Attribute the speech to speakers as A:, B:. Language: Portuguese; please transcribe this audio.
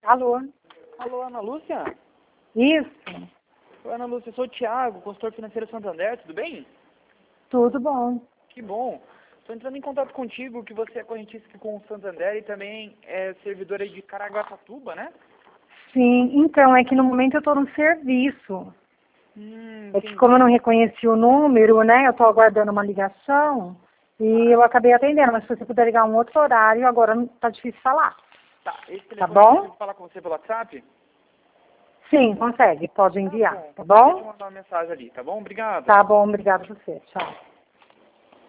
A: Alô?
B: Alô, Ana Lúcia?
A: Isso,
B: Oi, Ana Lúcia, eu sou o Thiago, consultor financeiro Santander, tudo bem?
A: tudo bom.
B: Que bom. Estou entrando em contato contigo, que você é correntista aqui com o Santander e também é servidora de Caraguatatuba, né?
A: Sim, então, é que no momento eu estou no serviço. É que
B: Entendi.
A: como eu não reconheci o número, né, eu estou aguardando uma ligação e eu acabei atendendo, mas se você puder ligar um outro horário, agora não tá difícil falar.
B: Tá, esse
A: Tá
B: telefone eu
A: bom?
B: consigo falar com você pelo WhatsApp?
A: Sim, consegue, pode
B: Tá
A: enviar,
B: bom.
A: tá
B: Eu vou te
A: bom?
B: mandar uma mensagem ali, tá bom? Obrigado.
A: Tá bom, obrigada a você. Tchau.